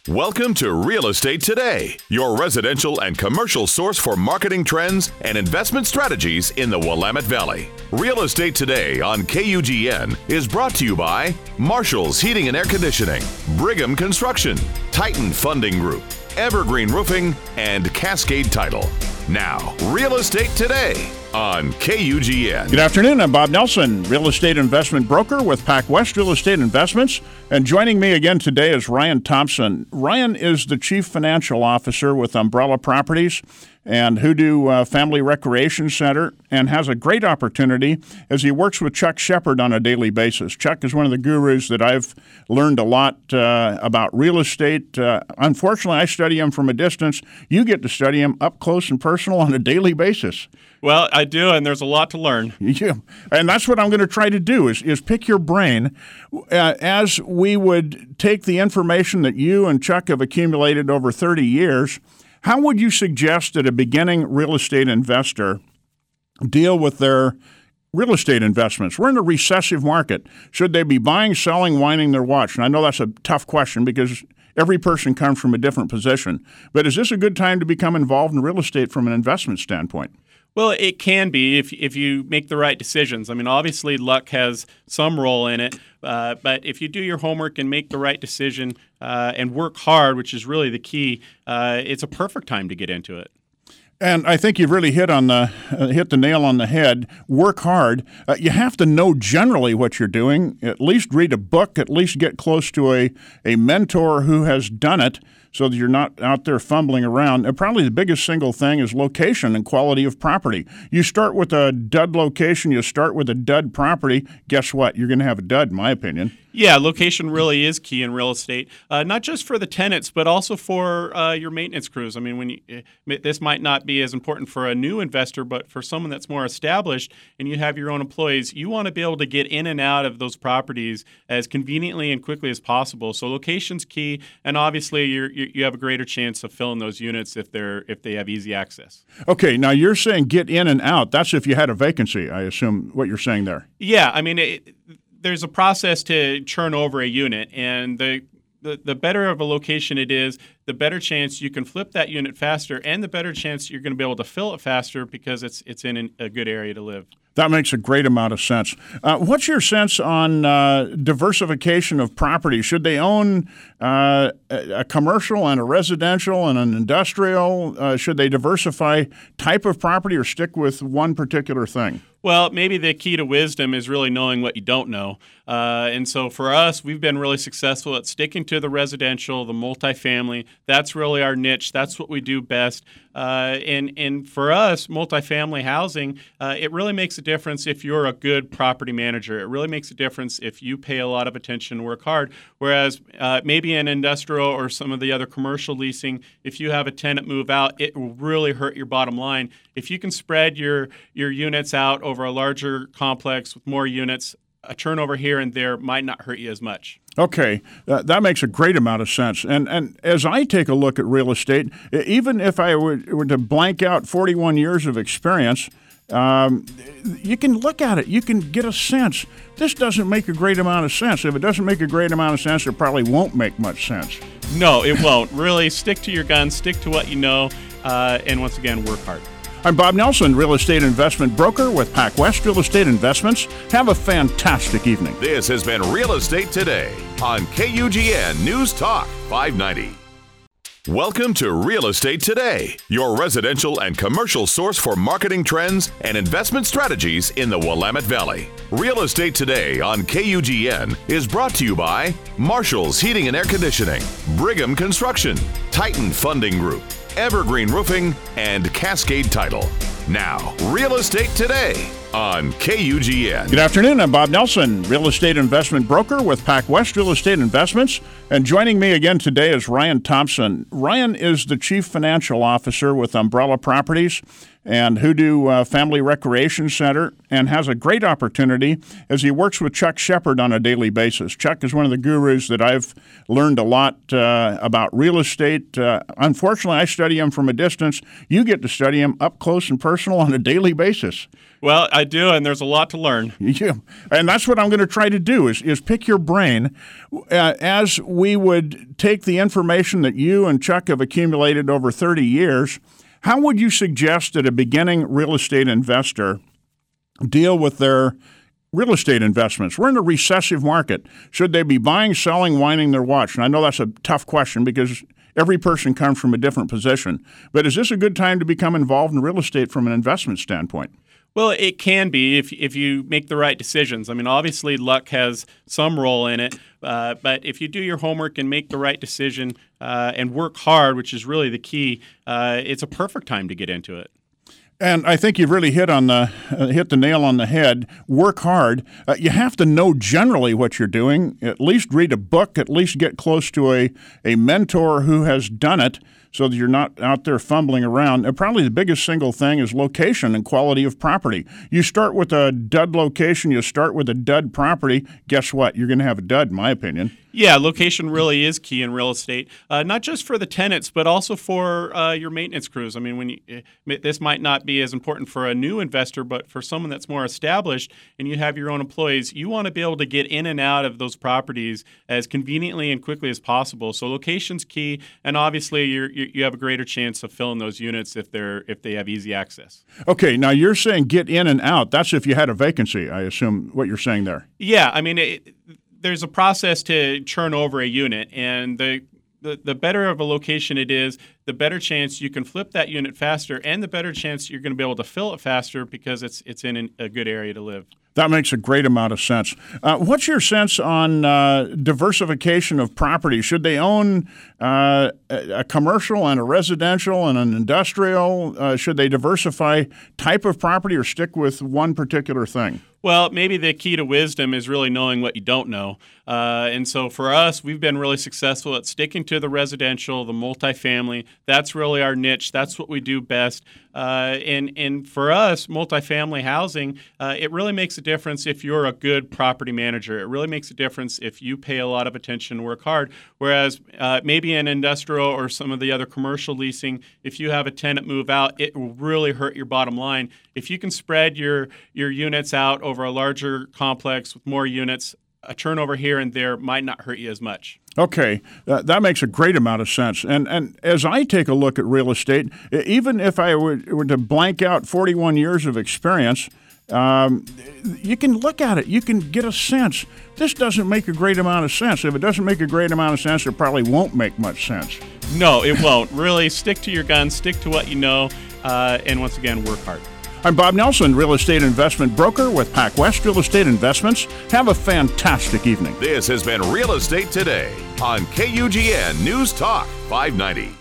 Welcome to Real Estate Today, your residential and commercial source for marketing trends and investment strategies in the Willamette Valley. Real Estate Today on KUGN is brought to you by Marshall's Heating and Air Conditioning, Brigham Construction, Titan Funding Group, Evergreen Roofing, and Cascade Title. Now, Real Estate Today on KUGN. Good afternoon. I'm Bob Nelson, real estate investment broker with PacWest Real Estate Investments. And joining me again today is Ryan Thompson. Ryan is the Chief Financial Officer with Umbrella Properties and Hoodoo Family Recreation Center, and has a great opportunity as he works with Chuck Shepard on a daily basis. Chuck is one of the gurus that I've learned a lot about real estate. Unfortunately, I study him from a distance. You get to study him up close and personal on a daily basis. Well, I do, and there's a lot to learn. Yeah, and that's what I'm going to try to do is pick your brain as we would take the information that you and Chuck have accumulated over 30 years. How would you suggest that a beginning real estate investor deal with their real estate investments? We're in a recessive market. Should they be buying, selling, winding their watch? And I know that's a tough question because every person comes from a different position. But is this a good time to become involved in real estate from an investment standpoint? Well, it can be if you make the right decisions. I mean, obviously, luck has some role in it, but if you do your homework and make the right decision and work hard, which is really the key, it's a perfect time to get into it. And I think you've really hit the nail on the head. Work hard. You have to know generally what you're doing. At least read a book. At least get close to a mentor who has done it, so that you're not out there fumbling around. And probably the biggest single thing is location and quality of property. You start with a dud location, you start with a dud property, guess what? You're going to have a dud, in my opinion. Yeah, location really is key in real estate, not just for the tenants, but also for your maintenance crews. I mean, this might not be as important for a new investor, but for someone that's more established and you have your own employees, you want to be able to get in and out of those properties as conveniently and quickly as possible. So location's key, and obviously you have a greater chance of filling those units if they have easy access. Okay, now you're saying get in and out. That's if you had a vacancy, I assume, what you're saying there. Yeah, I mean, there's a process to churn over a unit, and the better of a location it is, the better chance you can flip that unit faster, and the better chance you're going to be able to fill it faster because it's in a good area to live. That makes a great amount of sense. What's your sense on diversification of property? Should they own a commercial and a residential and an industrial? Should they diversify type of property or stick with one particular thing? Well, maybe the key to wisdom is really knowing what you don't know. And so for us, we've been really successful at sticking to the residential, the multifamily. That's really our niche. That's what we do best. And for us, multifamily housing, it really makes a difference if you're a good property manager. It really makes a difference if you pay a lot of attention and work hard. Whereas maybe in industrial or some of the other commercial leasing, if you have a tenant move out, it will really hurt your bottom line. If you can spread your units out over a larger complex with more units, a turnover here and there might not hurt you as much. Okay, that makes a great amount of sense. And as I take a look at real estate, even if I were to blank out 41 years of experience, you can look at it. You can get a sense. This doesn't make a great amount of sense. If it doesn't make a great amount of sense, it probably won't make much sense. No, it won't. Really stick to your guns, stick to what you know, and once again, work hard. I'm Bob Nelson, real estate investment broker with PacWest Real Estate Investments. Have a fantastic evening. This has been Real Estate Today on KUGN News Talk 590. Welcome to Real Estate Today, your residential and commercial source for marketing trends and investment strategies in the Willamette Valley. Real Estate Today on KUGN is brought to you by Marshall's Heating and Air Conditioning, Brigham Construction, Titan Funding Group, Evergreen Roofing, and Cascade Title. Now, Real Estate Today on KUGN. Good afternoon. I'm Bob Nelson, real estate investment broker with PacWest Real Estate Investments. And joining me again today is Ryan Thompson. Ryan is the Chief Financial Officer with Umbrella Properties and Hoodoo Family Recreation Center, and has a great opportunity as he works with Chuck Shepard on a daily basis. Chuck is one of the gurus that I've learned a lot about real estate. Unfortunately, I study him from a distance. You get to study him up close and personal on a daily basis. Well, I do, and there's a lot to learn. Yeah, and that's what I'm going to try to do is pick your brain as we would take the information that you and Chuck have accumulated over 30 years. How would you suggest that a beginning real estate investor deal with their real estate investments? We're in a recessive market. Should they be buying, selling, winding their watch? And I know that's a tough question because every person comes from a different position. But is this a good time to become involved in real estate from an investment standpoint? Well, it can be if you make the right decisions. I mean, obviously, luck has some role in it, but if you do your homework and make the right decision and work hard, which is really the key, it's a perfect time to get into it. And I think you've really hit the nail on the head. Work hard. You have to know generally what you're doing. At least read a book. At least get close to a mentor who has done it, so that you're not out there fumbling around. And probably the biggest single thing is location and quality of property. You start with a dud location, you start with a dud property, guess what? You're going to have a dud, in my opinion. Yeah, location really is key in real estate, not just for the tenants, but also for your maintenance crews. I mean, this might not be as important for a new investor, but for someone that's more established and you have your own employees, you want to be able to get in and out of those properties as conveniently and quickly as possible. So location's key, and obviously you have a greater chance of filling those units if they have easy access. Okay, now you're saying get in and out. That's if you had a vacancy, I assume, what you're saying there. Yeah, I mean, there's a process to churn over a unit, and the better of a location it is, the better chance you can flip that unit faster, and the better chance you're going to be able to fill it faster because it's in a good area to live. That makes a great amount of sense. What's your sense on diversification of property? Should they own a commercial and a residential and an industrial? Should they diversify type of property or stick with one particular thing? Well, maybe the key to wisdom is really knowing what you don't know. And so for us, we've been really successful at sticking to the residential, the multifamily. That's really our niche. That's what we do best. And for us, multifamily housing, it really makes a difference if you're a good property manager. It really makes a difference if you pay a lot of attention and work hard. Whereas maybe in industrial or some of the other commercial leasing, if you have a tenant move out, it will really hurt your bottom line. If you can spread your units out over a larger complex with more units, a turnover here and there might not hurt you as much. Okay, that makes a great amount of sense. And as I take a look at real estate, even if I were to blank out 41 years of experience, you can look at it. You can get a sense. This doesn't make a great amount of sense. If it doesn't make a great amount of sense, it probably won't make much sense. No, it won't. Really, stick to your guns, stick to what you know, and once again, work hard. I'm Bob Nelson, real estate investment broker with PacWest Real Estate Investments. Have a fantastic evening. This has been Real Estate Today on KUGN News Talk 590.